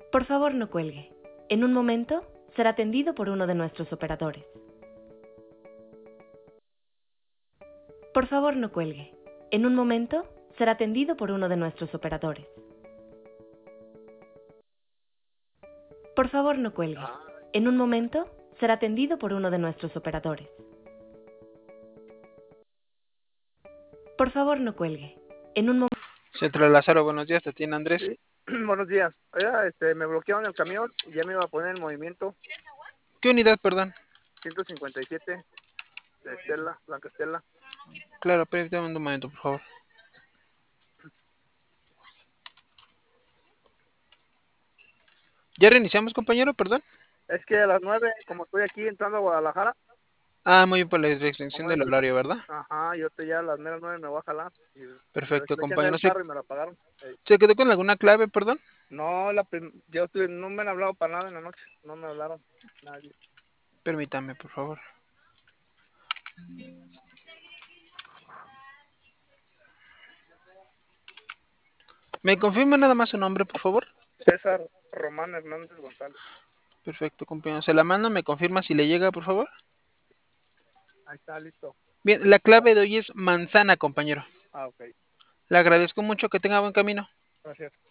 Por favor, no cuelgue. En un momento será atendido por uno de nuestros operadores. Por favor, no cuelgue. En un momento será atendido por uno de nuestros operadores. Por favor, no cuelgue. En un momento será atendido por uno de nuestros operadores. Por favor, no cuelgue. En un momento... Centro Lázaro, buenos días, te tiene Andrés. Sí. Buenos días. Oiga, me bloquearon el camión y ya me iba a poner en movimiento. ¿Qué unidad, perdón? 157 de Estela, Blanca Estela. Claro, permítame un momento, por favor. ¿Ya reiniciamos, compañero, perdón? Es que a las 9, como estoy aquí entrando a Guadalajara. Ah, muy bien, por la restricción del horario, ¿verdad? Ajá, yo estoy ya a las 9 me voy a jalar. Perfecto, Me eché en compañero. el carro y me lo apagaron. ¿Se quedó con alguna clave, perdón? No, no me han hablado para nada en la noche. No me hablaron nadie. Permítame, por favor. ¿Me confirma nada más su nombre, por favor? César Román Hernández González. Perfecto, compañero. Se la mando, me confirma si le llega, por favor. Ahí está, listo. Bien, la clave de hoy es manzana, compañero. Ah, ok. Le agradezco mucho, que tenga buen camino. Gracias.